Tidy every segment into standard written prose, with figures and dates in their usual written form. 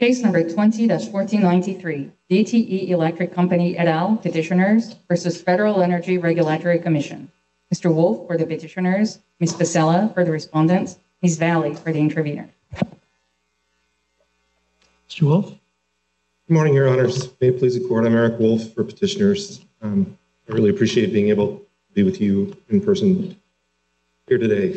Case number 20-1493, DTE Electric Company et al. Petitioners versus Federal Energy Regulatory Commission. Mr. Wolf for the petitioners, Ms. Pasella for the respondents, Ms. Valley for the intervener. Mr. Wolf. Good morning, Your Honors. May it please the Court, I'm Eric Wolf for petitioners. I really appreciate being able to be with you in person here today.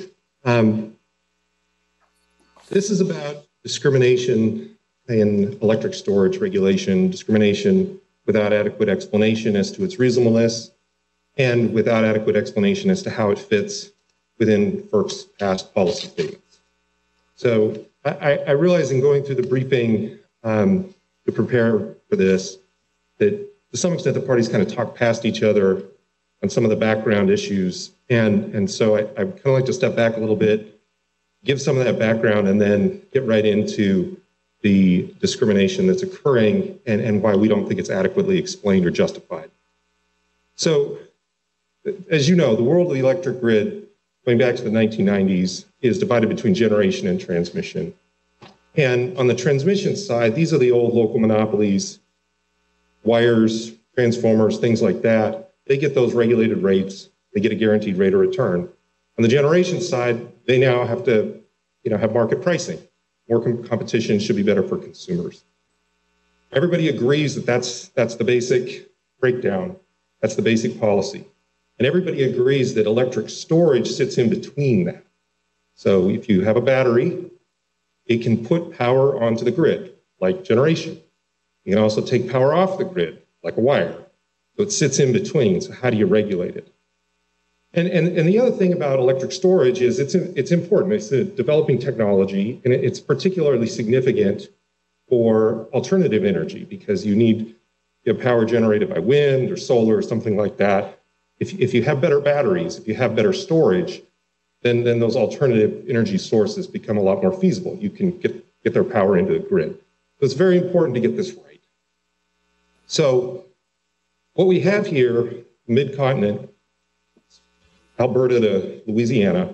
This is about discrimination in electric storage regulation, discrimination without adequate explanation as to its reasonableness, and without adequate explanation as to how it fits within FERC's past policy statements. So I realize in going through the briefing to prepare for this, that to some extent the parties kind of talk past each other on some of the background issues. And so I kind of like to step back a little bit, give some of that background, and then get right into the discrimination that's occurring and why we don't think it's adequately explained or justified. So, as you know, the world of the electric grid, going back to the 1990s, is divided between generation and transmission. And on the transmission side, these are the old local monopolies, wires, transformers, things like that. They get those regulated rates. They get a guaranteed rate of return. On the generation side, they now have to, have market pricing. More competition should be better for consumers. Everybody agrees that that's the basic breakdown. That's the basic policy. And everybody agrees that electric storage sits in between that. So if you have a battery, it can put power onto the grid, like generation. You can also take power off the grid, like a wire. So it sits in between. So how do you regulate it? And the other thing about electric storage is it's important. It's a developing technology, and it's particularly significant for alternative energy because you need power generated by wind or solar or something like that. If you have better batteries, if you have better storage, then those alternative energy sources become a lot more feasible. You can get their power into the grid. So it's very important to get this right. So what we have here, mid-continent, Alberta to Louisiana,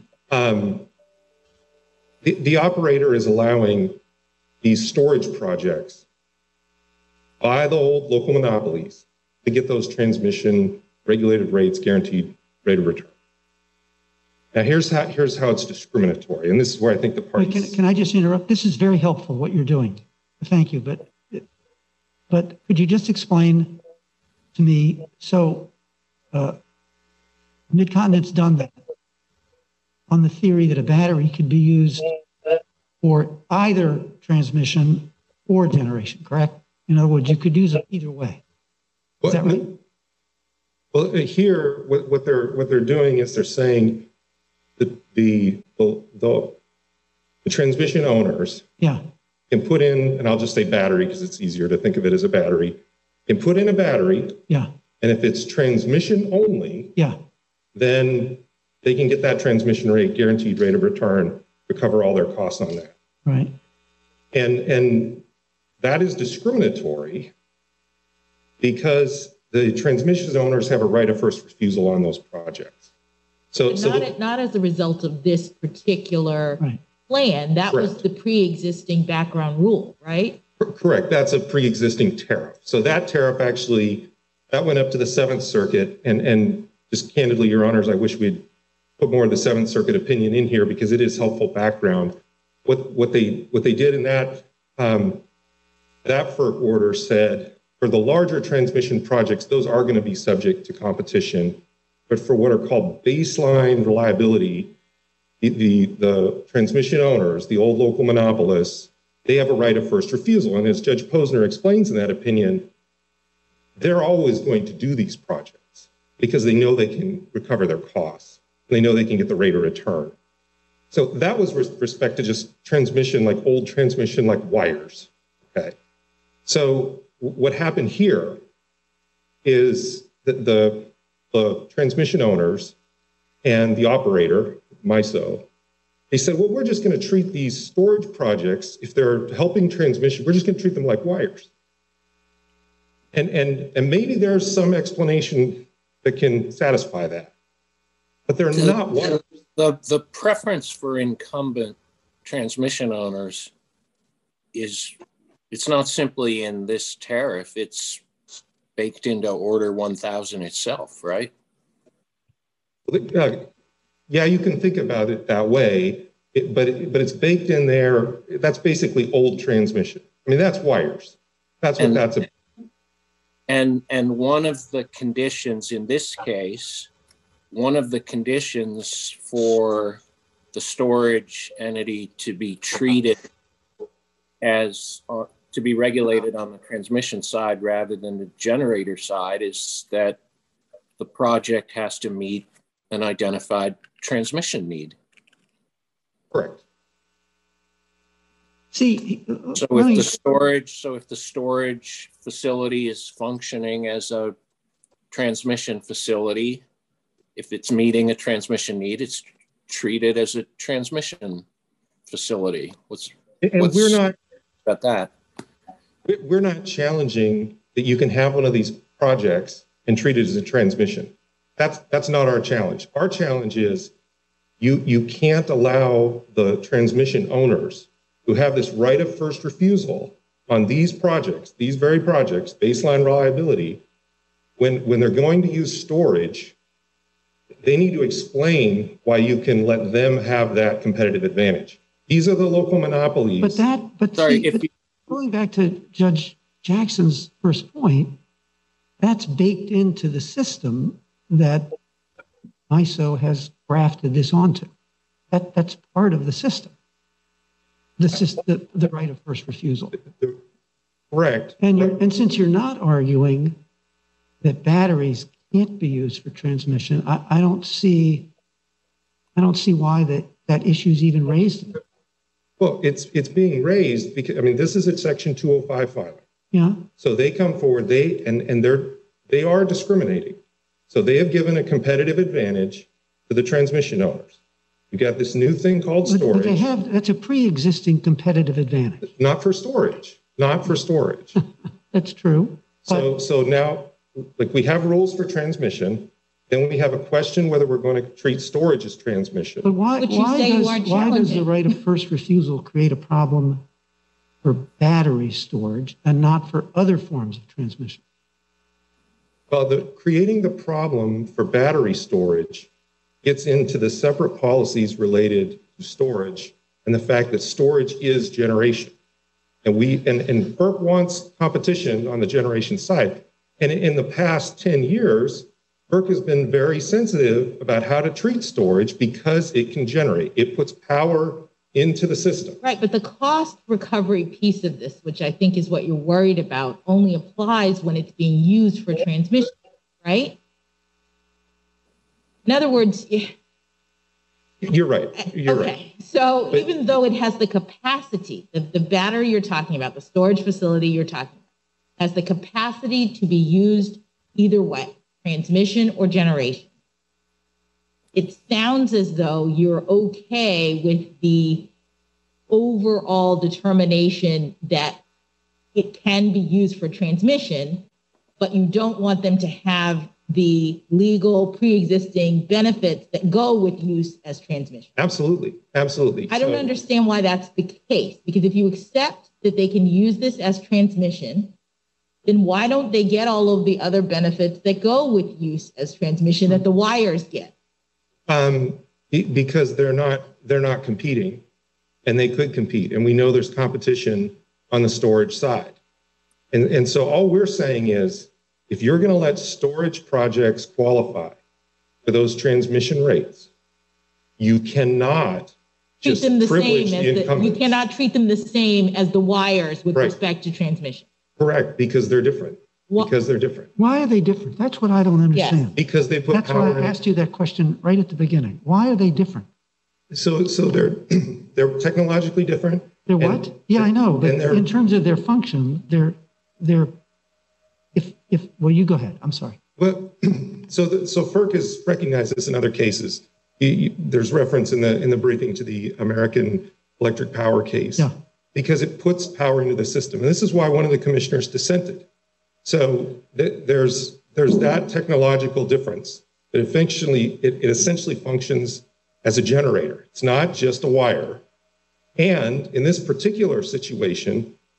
the operator is allowing these storage projects by the old local monopolies to get those transmission regulated rates, guaranteed rate of return. Now here's how it's discriminatory, and this is where I think the parties... Wait, can I just interrupt? This is very helpful, what you're doing. Thank you, but could you just explain to me, so Mid-Continent's done that on the theory that a battery could be used for either transmission or generation, correct? In other words, you could use it either way. Is that right? Well, here, what they're doing is they're saying that the transmission owners can put in, and I'll just say battery because it's easier to think of it as a battery, can put in a battery, and if it's transmission only, then they can get that transmission rate, guaranteed rate of return, to cover all their costs on that. Right. And that is discriminatory because the transmission owners have a right of first refusal on those projects. So not as a result of this particular plan. That was the pre-existing background rule, right? Correct. That's a pre-existing tariff. So that tariff actually, that went up to the Seventh Circuit, and just candidly, Your Honors, I wish we'd put more of the Seventh Circuit opinion in here because it is helpful background. What they did in that FERC order said for the larger transmission projects, those are going to be subject to competition. But for what are called baseline reliability, the transmission owners, the old local monopolists, they have a right of first refusal. And as Judge Posner explains in that opinion, they're always going to do these projects because they know they can recover their costs. They know they can get the rate of return. So that was with respect to just transmission, like old transmission, like wires, okay? So what happened here is that the transmission owners and the operator, MISO, they said, well, we're just gonna treat these storage projects, if they're helping transmission, we're just gonna treat them like wires. And maybe there's some explanation that can satisfy that, but they're not wires. The preference for incumbent transmission owners is It's not simply in this tariff, it's baked into Order 1000 itself, right? Yeah, you can think about it that way, but it's baked in there. That's basically old transmission. I mean, that's wires. That's what that's about. And one of the conditions in this case, one of the conditions for the storage entity to be treated as to be regulated on the transmission side rather than the generator side is that the project has to meet an identified transmission need. Correct. See, So if the storage facility is functioning as a transmission facility, if it's meeting a transmission need, it's treated as a transmission facility. What's we're not about that? We're not challenging that you can have one of these projects and treat it as a transmission. That's not our challenge. Our challenge is you can't allow the transmission owners who have this right of first refusal on these projects, these very projects, baseline reliability, when they're going to use storage, they need to explain why you can let them have that competitive advantage. These are the local monopolies. Going back to Judge Jackson's first point, that's baked into the system that MISO has grafted this onto. That's part of the system. The right of first refusal. Correct. And since you're not arguing that batteries can't be used for transmission, I don't see why that issue is even raised. Well, it's being raised because this is at Section 205 filing. Yeah. So they come forward, they are discriminating. So they have given a competitive advantage to the transmission owners. You got this new thing called storage. But that's a pre-existing competitive advantage. Not for storage. Not for storage. That's true. So now, like, we have rules for transmission. Then we have a question whether we're going to treat storage as transmission. But why does the right of first refusal create a problem for battery storage and not for other forms of transmission? Well, creating the problem for battery storage gets into the separate policies related to storage and the fact that storage is generation. And FERC wants competition on the generation side. And in the past 10 years, FERC has been very sensitive about how to treat storage because it can generate. It puts power into the system. Right, but the cost recovery piece of this, which I think is what you're worried about, only applies when it's being used for transmission, right? In other words, you're right. You're right. So even though it has the capacity, the battery you're talking about, the storage facility you're talking about, has the capacity to be used either way, transmission or generation. It sounds as though you're okay with the overall determination that it can be used for transmission, but you don't want them to have the legal pre-existing benefits that go with use as transmission. Absolutely. Absolutely. I don't understand why that's the case, because if you accept that they can use this as transmission, then why don't they get all of the other benefits that go with use as transmission that the wires get? Because they're not competing, and they could compete. And we know there's competition on the storage side. And so all we're saying is, if you're going to let storage projects qualify for those transmission rates, you cannot treat them the same as you cannot treat them the same as the wires with respect to transmission. Correct, because they're different. Because they're different. Why are they different? That's what I don't understand. Yes. Because they put That's power. That's why I asked you that question right at the beginning. Why are they different? So they're technologically different. They're what? Yeah, I know. But in terms of their function, they're well, you go ahead. I'm sorry. Well, so FERC has recognized this in other cases. There's reference in the briefing to the American Electric Power case. Yeah. Because it puts power into the system. And this is why one of the commissioners dissented. So there's that technological difference. But it essentially functions as a generator. It's not just a wire. And in this particular situation,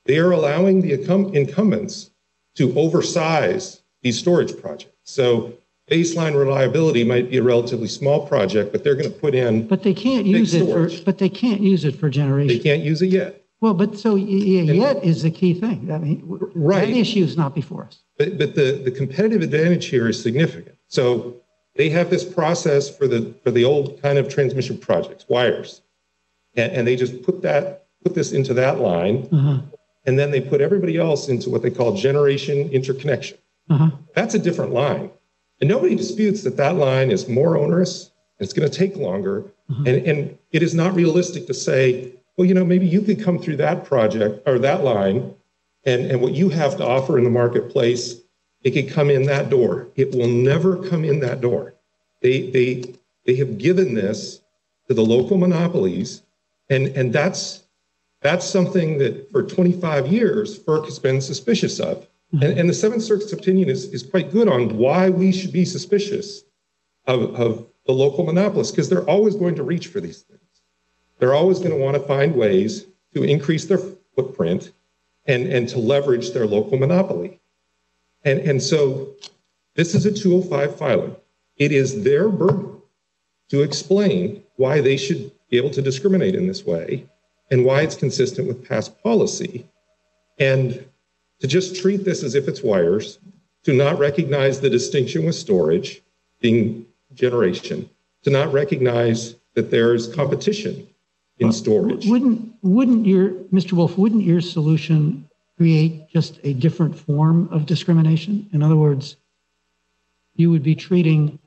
they are allowing the incumbents to oversize these storage projects. So baseline reliability might be a relatively small project, but they're going to put in. But they can't use it for. But they can't use it for generation. They can't use it yet. Well, but so yet is the key thing. I mean, right. That issue is not before us. But the competitive advantage here is significant. So they have this process for the old kind of transmission projects, wires, and they just put this into that line, and then they put everybody else into what they call generation interconnection. That's a different line, and nobody disputes that line is more onerous and it's going to take longer, and it is not realistic to say, well, maybe you could come through that project or that line, and what you have to offer in the marketplace, it could come in that door. It will never come in that door. They have given this to the local monopolies, and that's something that for 25 years FERC has been suspicious of. And the Seventh Circuit's opinion is quite good on why we should be suspicious of the local monopolists, because they're always going to reach for these things. They're always going to want to find ways to increase their footprint and to leverage their local monopoly. And so this is a 205 filing. It is their burden to explain why they should be able to discriminate in this way and why it's consistent with past policy. And to just treat this as if it's wires, to not recognize the distinction with storage being generation, to not recognize that there's competition in storage. Wouldn't your, Mr. Wolf, wouldn't your solution create just a different form of discrimination? In other words, you would be treating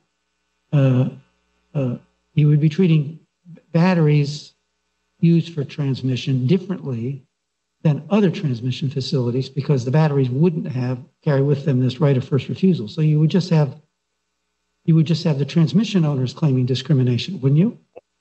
batteries used for transmission differently than other transmission facilities, because the batteries wouldn't carry with them this right of first refusal. So you would just have the transmission owners claiming discrimination, wouldn't you?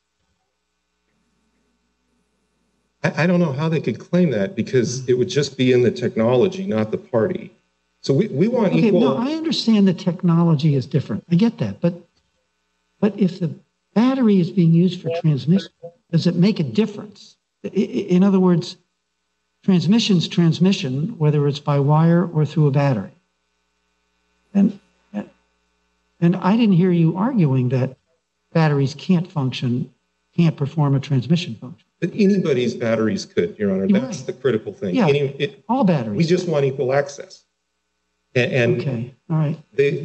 I don't know how they could claim that, because it would just be in the technology, not the party. So we want equal. No, I understand the technology is different. I get that. But if the battery is being used for transmission, does it make a difference? In other words, transmission's transmission, whether it's by wire or through a battery. And I didn't hear you arguing that batteries can't perform a transmission function. But anybody's batteries could, Your Honor. That's right. The critical thing. Yeah, all batteries. We just want equal access. And okay, all right.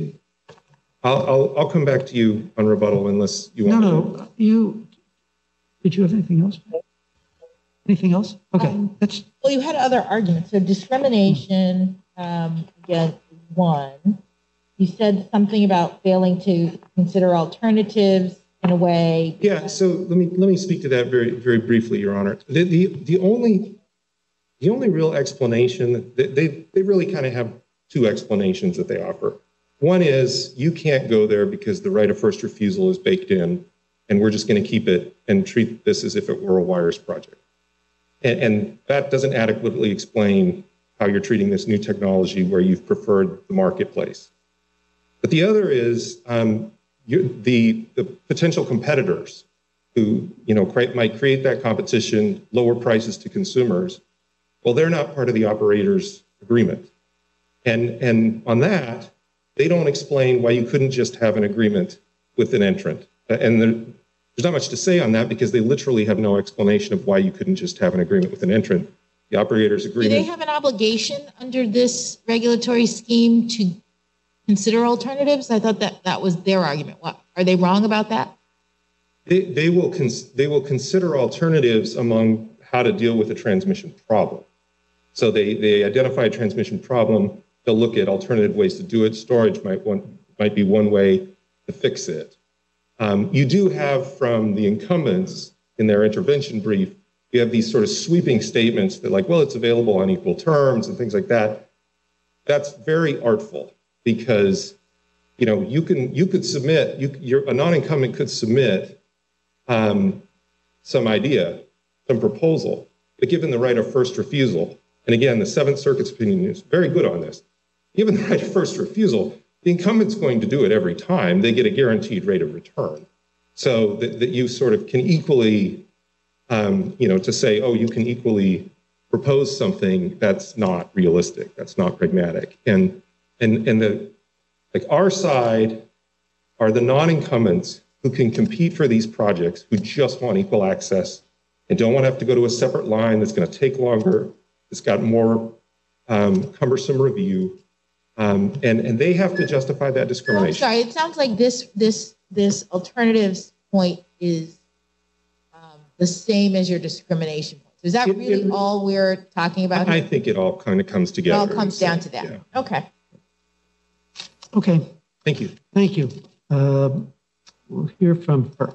I'll come back to you on rebuttal unless you want. No. Did you have anything else? Anything else? Okay, well, you had other arguments. So discrimination, again, one. You said something about failing to consider alternatives in a way. Yeah. So let me speak to that very, very briefly, Your Honor. The only real explanation that they really kind of have two explanations that they offer. One is you can't go there because the right of first refusal is baked in, and we're just going to keep it and treat this as if it were a wires project. And that doesn't adequately explain how you're treating this new technology where you've preferred the marketplace. But the other is the potential competitors who might create that competition, lower prices to consumers. Well, they're not part of the operator's agreement. And on that, they don't explain why you couldn't just have an agreement with an entrant. And there's not much to say on that, because they literally have no explanation of why you couldn't just have an agreement with an entrant. The operator's agreement. Do they have an obligation under this regulatory scheme to consider alternatives? I thought that was their argument. What, are they wrong about that? They will consider alternatives among how to deal with a transmission problem. So they identify a transmission problem. They'll look at alternative ways to do it. Storage might be one way to fix it. You do have from the incumbents in their intervention brief, you have these sort of sweeping statements that like, well, it's available on equal terms and things like that. That's very artful, because you could submit, a non-incumbent could submit some idea, some proposal, but given the right of first refusal, and again, the Seventh Circuit's opinion is very good on this. Given the right of first refusal, the incumbent's going to do it every time. They get a guaranteed rate of return. So that you sort of can equally, to say, oh, you can equally propose something that's not realistic, that's not pragmatic. And the, like, our side are the non-incumbents who can compete for these projects, who just want equal access and don't want to have to go to a separate line that's going to take longer, it's got more cumbersome review, and they have to justify that discrimination. I'm sorry, it sounds like this alternatives point is the same as your discrimination point. Is that really all we're talking about? I think it all kind of comes together. It all comes down to that. Yeah. Okay. Okay, Thank you. thank you. We'll hear from her.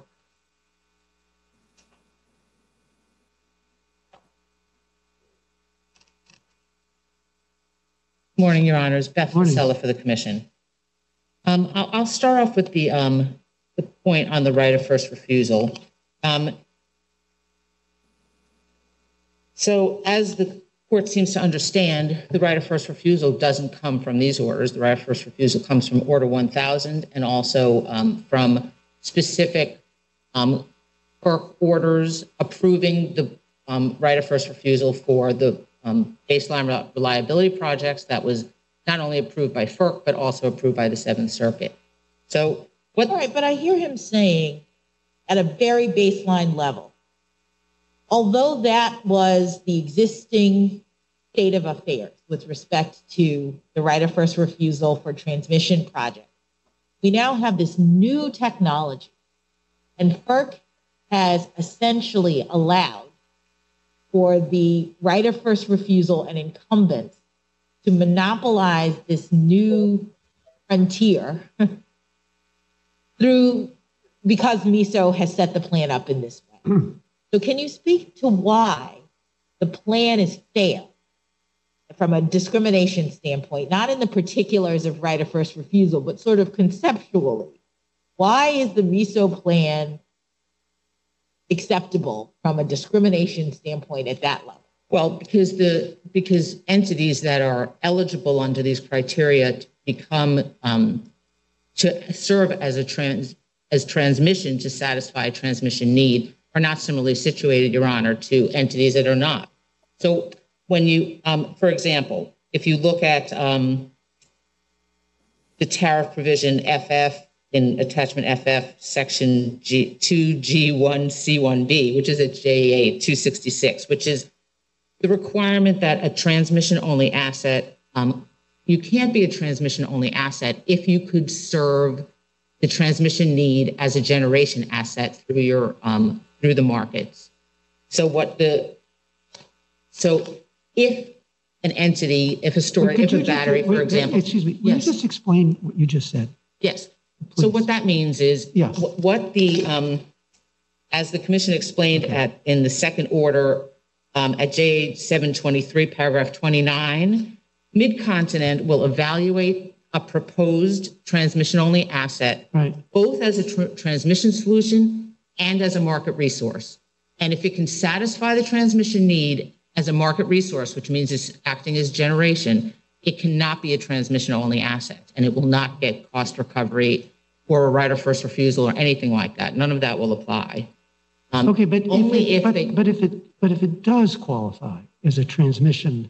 Morning, Your Honors. Beth Morning. Casella for the Commission. I'll start off with the point on the right of first refusal. So as the court seems to understand, the right of first refusal doesn't come from these orders. The right of first refusal comes from Order 1000 and also from specific FERC orders approving the right of first refusal for the baseline reliability projects that was not only approved by FERC, but also approved by the Seventh Circuit. So what? All right, but I hear him saying at a very baseline level, although that was the existing state of affairs with respect to the right of first refusal for transmission projects, we now have this new technology, and FERC has essentially allowed for the right of first refusal and incumbents to monopolize this new frontier because MISO has set the plan up in this way. So can you speak to why the plan is failed from a discrimination standpoint, not in the particulars of right of first refusal, but sort of conceptually? Why is the MISO plan acceptable from a discrimination standpoint at that level? Well, because entities that are eligible under these criteria to become to serve as transmission to satisfy a transmission need are not similarly situated, Your Honor, to entities that are not. So when you, for example, if you look at the tariff provision FF in attachment FF section 2G1C1B, which is at JA 266, which is the requirement that a transmission-only asset, you can't be a transmission-only asset if you could serve the transmission need as a generation asset through your through the markets. So if an entity, if a battery, for example, Excuse me, will you just explain what you just said? yes. Please. So what that means is Yes. what the as the commission explained in the second order at J 723 paragraph 29, Mid-Continent will evaluate a proposed transmission-only asset, Right. both as a transmission solution and as a market resource. And if it can satisfy the transmission need as a market resource, which means it's acting as generation, it cannot be a transmission-only asset, and it will not get cost recovery or a right of first refusal or anything like that. None of that will apply. Okay, but only if it does qualify as a transmission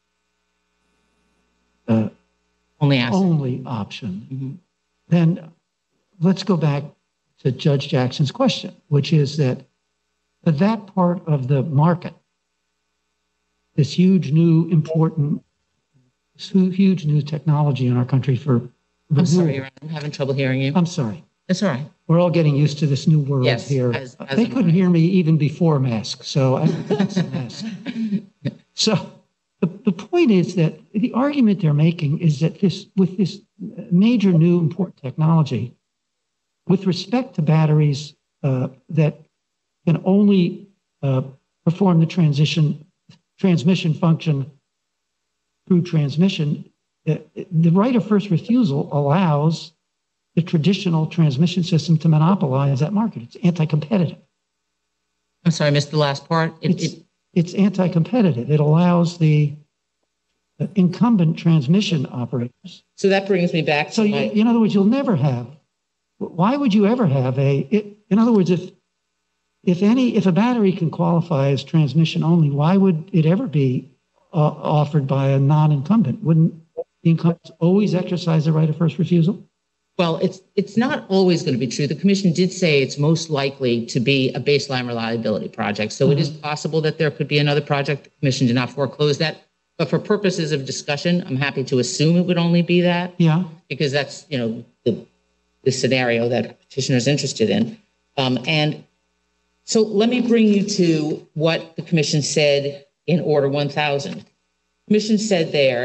only asset. only option, then let's go back to Judge Jackson's question, which is that part of the market, this huge new important, huge new technology in our country for I'm sorry, renewable. Your Honor, I'm having trouble hearing you. I'm sorry. That's all right. We're all getting used to this new world Yes, here. as They am couldn't I. hear me even before mask, so I it's a mask. So the point is that the argument they're making is that with this major new important technology, with respect to batteries that can only perform the transmission function through transmission, the right of first refusal allows the traditional transmission system to monopolize that market. It's anti-competitive. I'm sorry, I missed the last part. It's anti-competitive. It allows the incumbent transmission operators. So that brings me back to So in other words, you'll never have. Why would you ever have in other words, if a battery can qualify as transmission only, why would it ever be offered by a non-incumbent. Wouldn't the incumbents always exercise the right of first refusal? Well, it's not always going to be true. The commission did say it's most likely to be a baseline reliability project. So it is possible that there could be another project. The commission did not foreclose that. But for purposes of discussion, I'm happy to assume it would only be that. Yeah. Because that's, the scenario that petitioner is interested in. And so let me bring you to what the commission said in Order 1000. The commission said there,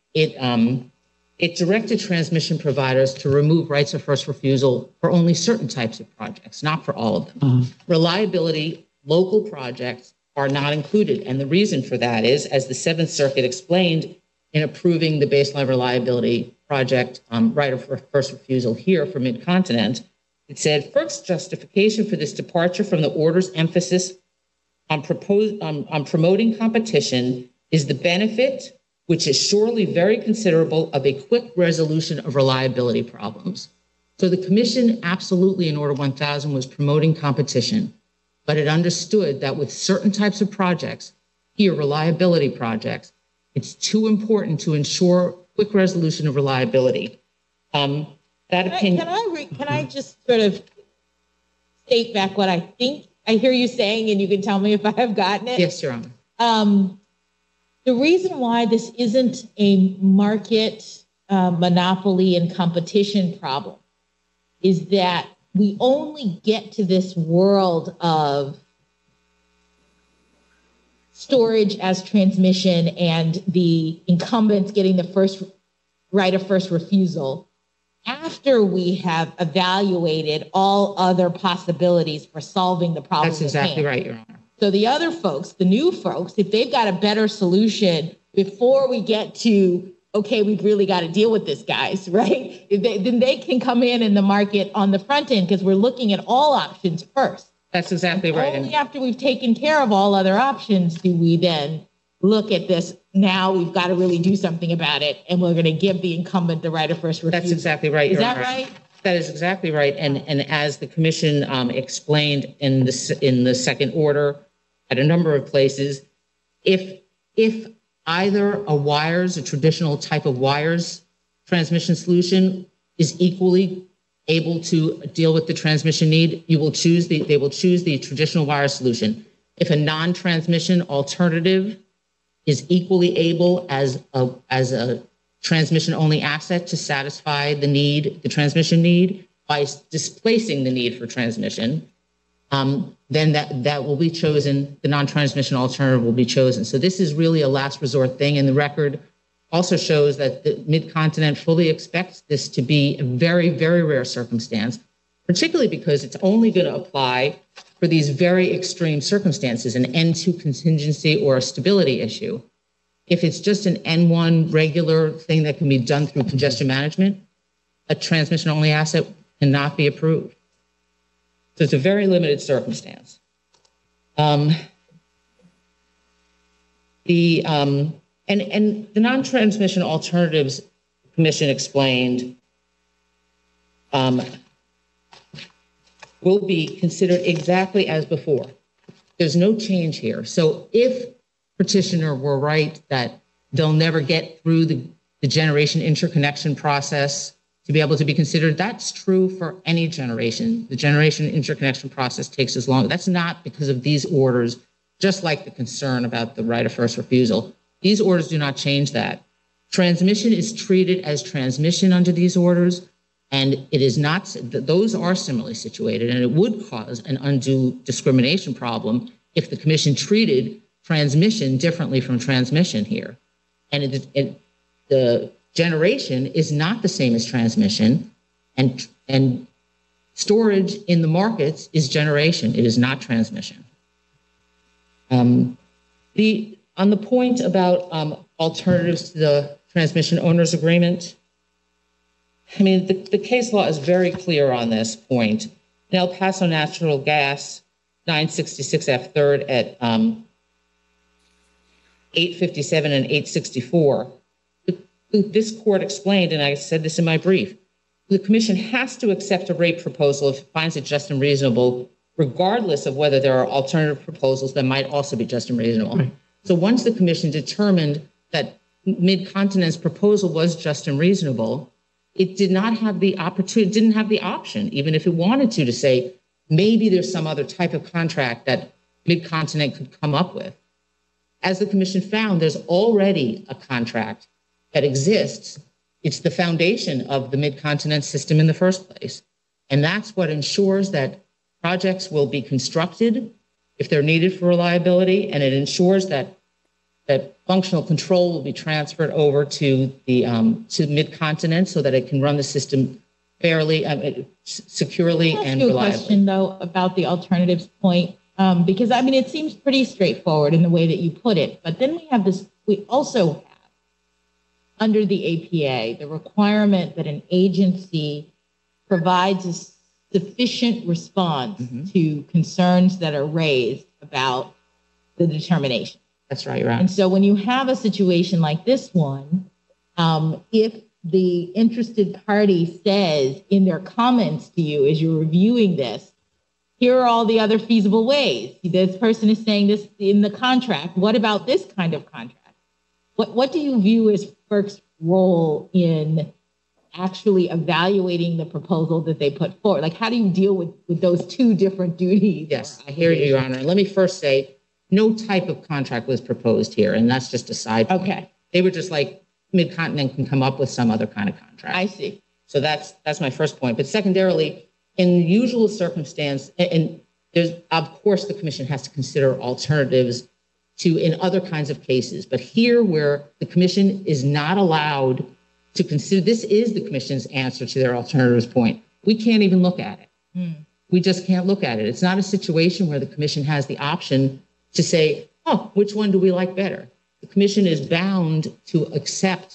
it directed transmission providers to remove rights of first refusal for only certain types of projects, not for all of them. Reliability, local projects are not included. And the reason for that is, as the Seventh Circuit explained in approving the baseline reliability project right of first refusal here for Mid-Continent, it said, FERC's justification for this departure from the order's emphasis on promoting competition is the benefit, which is surely very considerable, of a quick resolution of reliability problems. So the commission absolutely in Order 1000 was promoting competition, but it understood that with certain types of projects, here reliability projects, it's too important to ensure quick resolution of reliability. That opinion. Can I just sort of state back what I think I hear you saying, and you can tell me if I have gotten it? Yes, Your Honor. The reason why this isn't a market monopoly and competition problem is that we only get to this world of storage as transmission and the incumbents getting the first right of first refusal after we have evaluated all other possibilities for solving the problem. That's exactly right, Your Honor. So the other folks, the new folks, if they've got a better solution before we get to, okay, we've really got to deal with this, guys, right? Then they can come in the market on the front end, because we're looking at all options first. That's exactly right. Only after we've taken care of all other options do we then look at this. Now we've got to really do something about it, and we're going to give the incumbent the right of first refusal. That's exactly right. Is that right? That is exactly right. And as the commission explained in the second order at a number of places, if either a traditional type of wires transmission solution is equally able to deal with the transmission need, they will choose the traditional wire solution. If a non-transmission alternative is equally able as a transmission-only asset to satisfy the transmission need by displacing the need for transmission, then that will be chosen. The non-transmission alternative will be chosen. So this is really a last resort thing, and the record also shows that the Mid-Continent fully expects this to be a very, very rare circumstance, particularly because it's only going to apply for these very extreme circumstances, an N2 contingency or a stability issue. If it's just an N1 regular thing that can be done through congestion management, a transmission-only asset cannot be approved. So it's a very limited circumstance. And the non-transmission alternatives commission explained will be considered exactly as before. There's no change here. So if petitioner were right that they'll never get through the generation interconnection process to be able to be considered, that's true for any generation. The generation interconnection process takes as long. That's not because of these orders, just like the concern about the right of first refusal. These orders do not change that. Transmission is treated as transmission under these orders, and it is not, those are similarly situated, and it would cause an undue discrimination problem if the commission treated transmission differently from transmission here. And the generation is not the same as transmission, and storage in the markets is generation. It is not transmission. On the point about alternatives to the transmission owners agreement, I mean, the case law is very clear on this point. In El Paso Natural Gas 966 F3rd at 857 and 864, this court explained, and I said this in my brief, the commission has to accept a rate proposal if it finds it just and reasonable, regardless of whether there are alternative proposals that might also be just and reasonable. Right. So once the commission determined that Mid-Continent's proposal was just and reasonable, it did not have the opportunity, didn't have the option, even if it wanted to say, maybe there's some other type of contract that Mid-Continent could come up with. As the commission found, there's already a contract that exists. It's the foundation of the Mid-Continent system in the first place. And that's what ensures that projects will be constructed if they're needed for reliability, and it ensures that functional control will be transferred over to the to Mid-Continent so that it can run the system fairly, securely, and reliably. I'll ask you a question, though, about the alternatives point, because, I mean, it seems pretty straightforward in the way that you put it, but then we also have, under the APA, the requirement that an agency provides a sufficient response to concerns that are raised about the determination. That's right, Your Honor. And so when you have a situation like this one, if the interested party says in their comments to you as you're reviewing this, here are all the other feasible ways. This person is saying this in the contract. What about this kind of contract? What do you view as FERC's role in actually evaluating the proposal that they put forward? Like, how do you deal with those two different duties? Yes, I hear you, Your Honor. Let me first say, no type of contract was proposed here, and that's just a side point. Okay. They were just like, Mid-Continent can come up with some other kind of contract. I see. So that's my first point. But secondarily, in the usual circumstance, and there's, of course, the commission has to consider alternatives to in other kinds of cases. But here, where the commission is not allowed to consider, this is the commission's answer to their alternatives point. We can't even look at it. We just can't look at it. It's not a situation where the commission has the option to say, oh, which one do we like better? The commission is bound to accept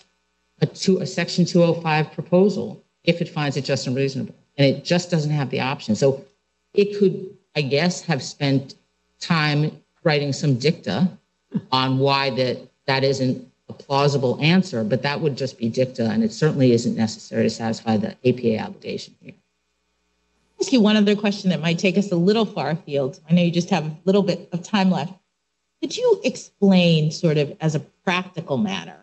a Section 205 proposal if it finds it just and reasonable. And it just doesn't have the option. So it could, I guess, have spent time writing some dicta on why that isn't a plausible answer, but that would just be dicta, and it certainly isn't necessary to satisfy the APA obligation here. I'll ask you one other question that might take us a little far afield. I know you just have a little bit of time left. Could you explain, sort of as a practical matter,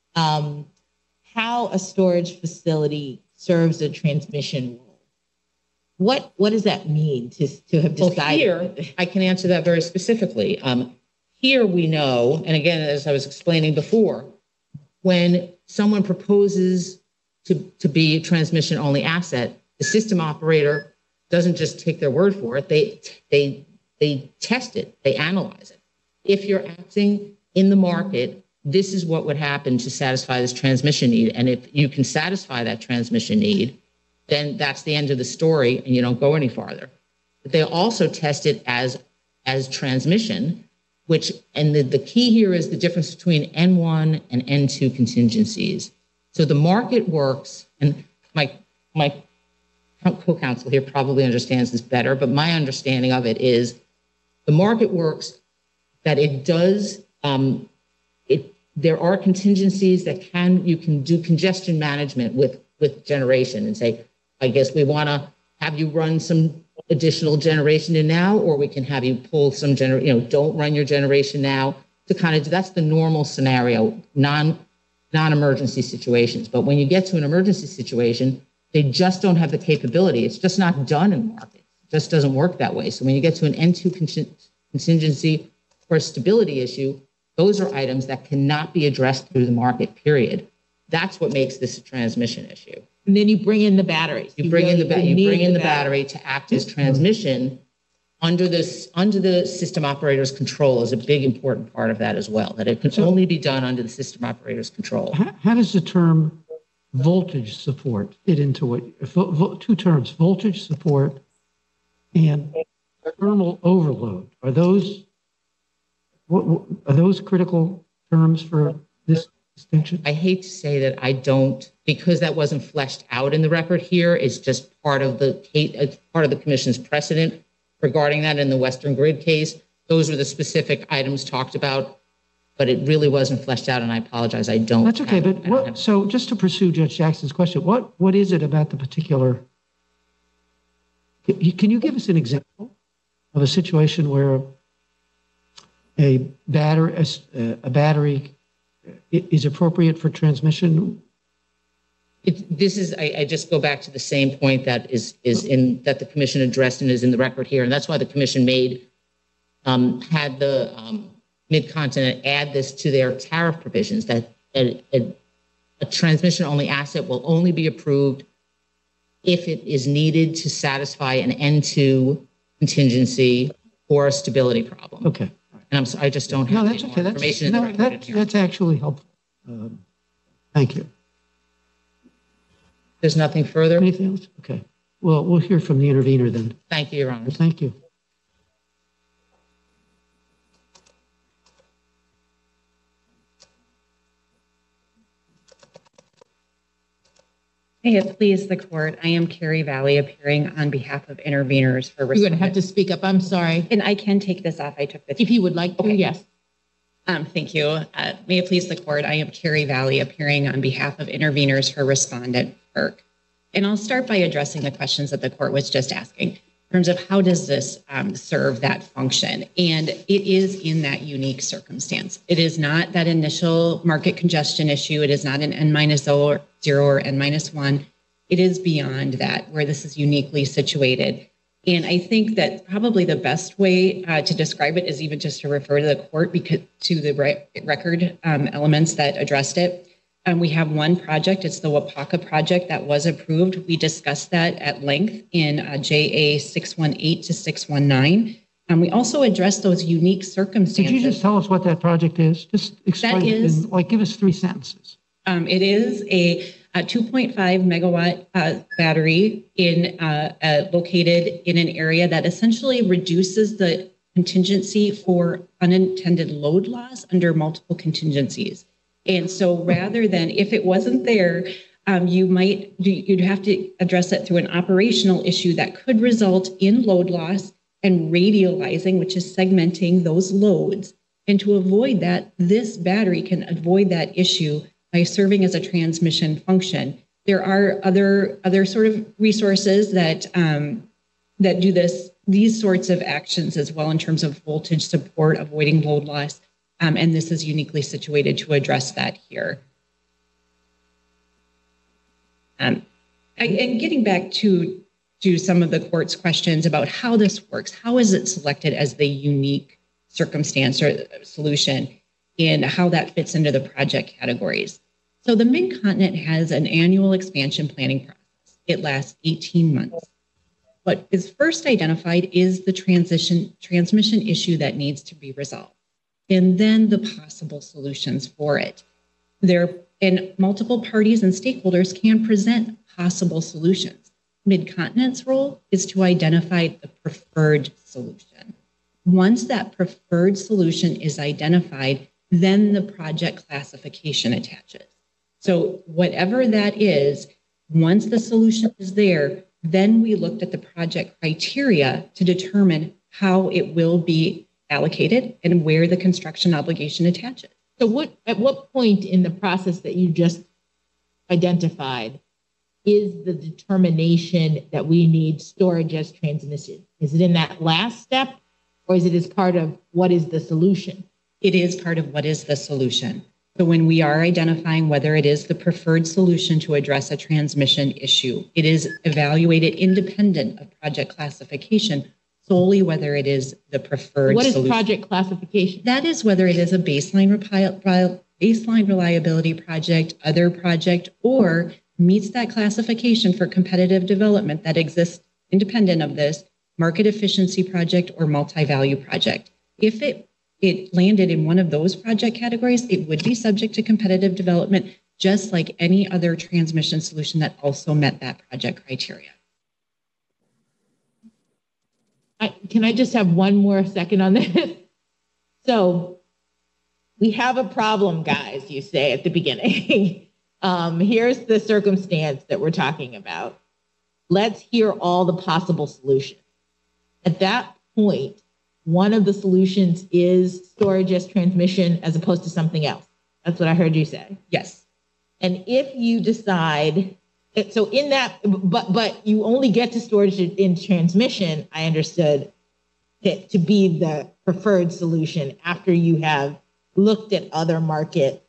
how a storage facility serves a transmission role? What does that mean to have decided? Well, here, I can answer that very specifically. Here we know, and again, as I was explaining before, when someone proposes to be a transmission-only asset, the system operator doesn't just take their word for it. They test it. They analyze it. If you're acting in the market, this is what would happen to satisfy this transmission need. And if you can satisfy that transmission need, then that's the end of the story, and you don't go any farther. But they also test it as transmission, and the key here is the difference between N1 and N2 contingencies. So the market works, and my co-counsel here probably understands this better, but my understanding of it is the market works that it does, there are contingencies that you can do congestion management with generation and say, I guess we want to have you run some additional generation in now, or we can have you pull some don't run your generation now, to kind of, that's the normal scenario, non-emergency situations. But when you get to an emergency situation, they just don't have the capability. It's just not done in the market. It just doesn't work that way. So when you get to an N2 contingency or a stability issue, those are items that cannot be addressed through the market, period. That's what makes this a transmission issue. And then you bring in the batteries. You bring in the battery to act as transmission under the system operator's control is a big important part of that as well, that it can only be done under the system operator's control. How does the term voltage support fit into what, two terms, voltage support and thermal overload? Are those critical terms for this distinction? I hate to say that I don't, because that wasn't fleshed out in the record here. It's just part of the commission's precedent regarding that in the Western Grid case. Those were the specific items talked about, but it really wasn't fleshed out, and I apologize. I don't. That's okay. So just to pursue Judge Jackson's question, what is it about the particular? Can you give us an example of a situation where a battery is appropriate for transmission? I just go back to the same point that that the commission addressed and is in the record here. And that's why the commission had the Mid-Continent add this to their tariff provisions, that a transmission-only asset will only be approved if it is needed to satisfy an N2 contingency or a stability problem. Okay. And I just don't have any more information. That's actually helpful. Thank you. There's nothing further? Anything else? Okay. Well, we'll hear from the intervener then. Thank you, Your Honor. Thank you. May it please the court, I am Carrie Valley, appearing on behalf of interveners for You're going to have to speak up. I'm sorry. And I can take this off. I took this. If you would like to, Okay. yes. Thank you. May it please the court, I am Carrie Valley, appearing on behalf of interveners for respondent FERC. And I'll start by addressing the questions that the court was just asking in terms of how does this serve that function? And it is in that unique circumstance. It is not that initial market congestion issue. It is not an N-0 or N-1. It is beyond that, where this is uniquely situated. And I think that probably the best way to describe it is even just to refer to the court to the record elements that addressed it. We have one project, it's the Wapaka project that was approved. We discussed that at length in JA 618 to 619. And we also addressed those unique circumstances. Could you just tell us what that project is? Just explain it give us 3 sentences. It is a 2.5 megawatt battery located in an area that essentially reduces the contingency for unintended load loss under multiple contingencies. And so rather than, if it wasn't there, you'd have to address it through an operational issue that could result in load loss and radializing, which is segmenting those loads. And to avoid that, this battery can avoid that issue by serving as a transmission function. There are other sort of resources that do these sorts of actions as well in terms of voltage support, avoiding load loss. And this is uniquely situated to address that here. And getting back to some of the court's questions about how this works, how is it selected as the unique circumstance or solution, and how that fits into the project categories. So the Mid-Continent has an annual expansion planning process. It lasts 18 months. What is first identified is the transmission issue that needs to be resolved, and then the possible solutions for it. And multiple parties and stakeholders can present possible solutions. Mid-Continent's role is to identify the preferred solution. Once that preferred solution is identified, then the project classification attaches. So whatever that is, once the solution is there, then we looked at the project criteria to determine how it will be allocated and where the construction obligation attaches. So at what point in the process that you just identified is the determination that we need storage as transmission? Is it in that last step, or is it as part of what is the solution? It is part of what is the solution. So when we are identifying whether it is the preferred solution to address a transmission issue, it is evaluated independent of project classification, solely whether it is the preferred solution. What is project classification? That is whether it is a baseline reliability project, other project, or meets that classification for competitive development that exists independent of this market efficiency project or multi-value project. If it landed in one of those project categories, it would be subject to competitive development, just like any other transmission solution that also met that project criteria. Can I just have one more second on this? So we have a problem, guys, you say at the beginning. Here's the circumstance that we're talking about. Let's hear all the possible solutions. At that point, one of the solutions is storage as transmission as opposed to something else. That's what I heard you say. Yes. And if you decide, so in that, but you only get to storage in transmission, I understood, to be the preferred solution after you have looked at other market,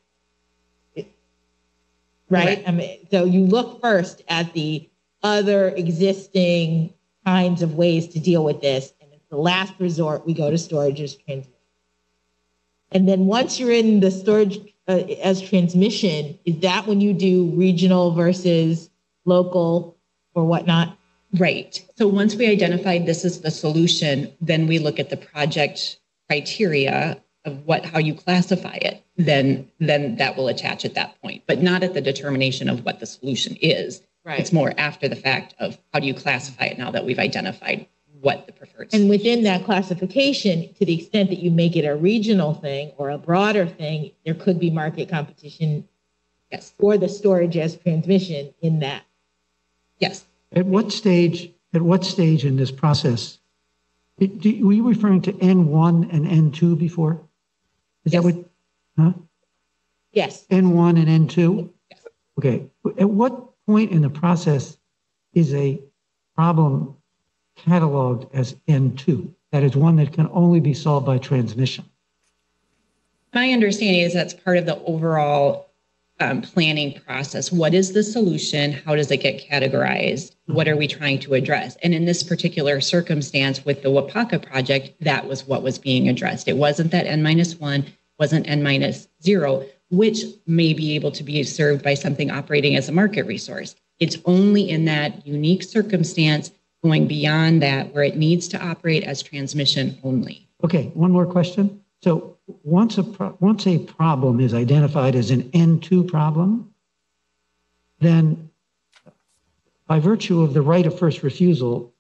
right? I mean, so you look first at the other existing kinds of ways to deal with this, and at the last resort, we go to storage as transmission. And then once you're in the storage as transmission, is that when you do regional versus local or whatnot? Right. So once we identified this is the solution, then we look at the project criteria of how you classify it. Then that will attach at that point, but not at the determination of what the solution is. Right. It's more after the fact of how do you classify it now that we've identified what the preferred solution. And within that classification, to the extent that you make it a regional thing or a broader thing, there could be market competition, yes, for the storage as transmission in that. Yes. At what stage in this process, were you referring to N1 and N2 before? Is that what, huh? Yes. N1 and N2? Yes. Okay. At what point in the process is a problem cataloged as N2? That is one that can only be solved by transmission. My understanding is that's part of the overall planning process. What is the solution? How does it get categorized? What are we trying to address? And in this particular circumstance with the Wapaka project, that was what was being addressed. It wasn't that N-1, wasn't N-0, which may be able to be served by something operating as a market resource. It's only in that unique circumstance going beyond that where it needs to operate as transmission only. Okay, one more question. So once a problem is identified as an N2 problem, then by virtue of the right of first refusal,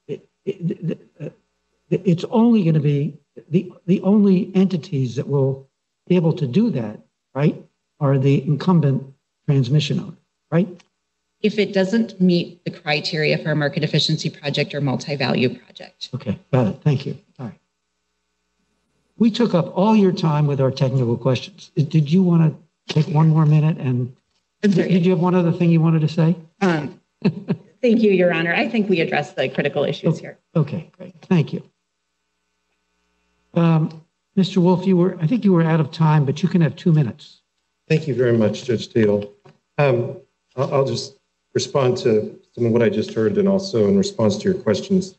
it's only going to be the only entities that will be able to do that, right, are the incumbent transmission owner, right? If it doesn't meet the criteria for a market efficiency project or multi-value project. Okay, got it. Thank you. All right. We took up all your time with our technical questions. Did you want to take one more minute? And did you have one other thing you wanted to say? Thank you, Your Honor. I think we addressed the critical issues here. Okay, great. Thank you. Mr. Wolf, I think you were out of time, but you can have 2 minutes. Thank you very much, Judge Tatel. I'll just respond to some of what I just heard and also in response to your questions.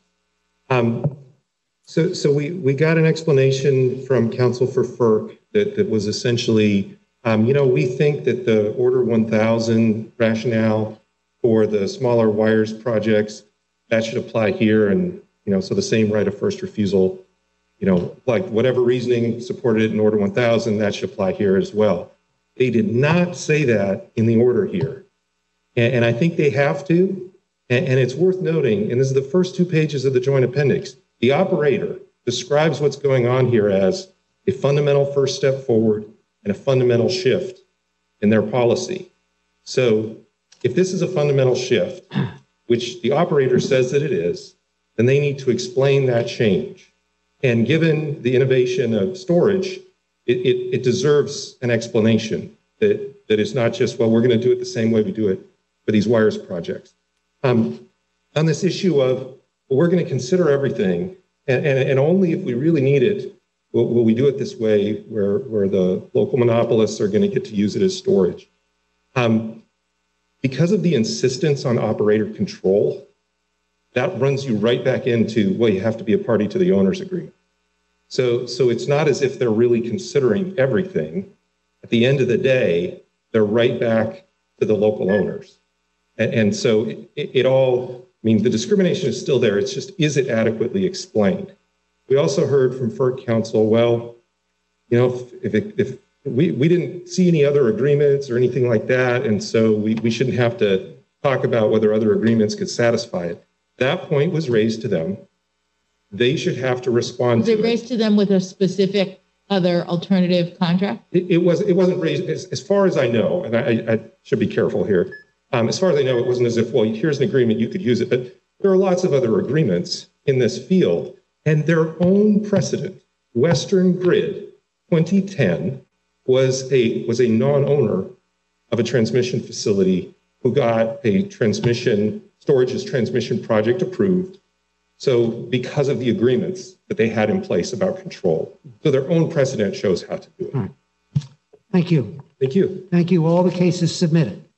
So we got an explanation from counsel for FERC that was essentially, we think that the Order 1000 rationale for the smaller wires projects, that should apply here. And, so the same right of first refusal, like whatever reasoning supported it in Order 1000, that should apply here as well. They did not say that in the order here. And I think they have to. And it's worth noting, and this is the first 2 pages of the joint appendix, the operator describes what's going on here as a fundamental first step forward and a fundamental shift in their policy. So if this is a fundamental shift, which the operator says that it is, then they need to explain that change. And given the innovation of storage, it deserves an explanation that is not just, well, we're going to do it the same way we do it for these wires projects. On this issue of, well, we're going to consider everything, and only if we really need it will we do it this way where the local monopolists are going to get to use it as storage. Because of the insistence on operator control, that runs you right back into, well, you have to be a party to the owner's agreement. So it's not as if they're really considering everything. At the end of the day, they're right back to the local owners. And so it all, the discrimination is still there. It's just, is it adequately explained? We also heard from FERC counsel, well, if we didn't see any other agreements or anything like that, and so we shouldn't have to talk about whether other agreements could satisfy it. That point was raised to them. They should have to respond to it. Was it raised to them with a specific other alternative contract? It wasn't raised, as far as I know, and I should be careful here. As far as I know, it wasn't as if, well, here's an agreement, you could use it. But there are lots of other agreements in this field, and their own precedent, Western Grid 2010, was a non-owner of a transmission facility who got a storage as transmission project approved, So because of the agreements that they had in place about control. So their own precedent shows how to do it. All right. Thank you. Thank you. Thank you. All the cases submitted.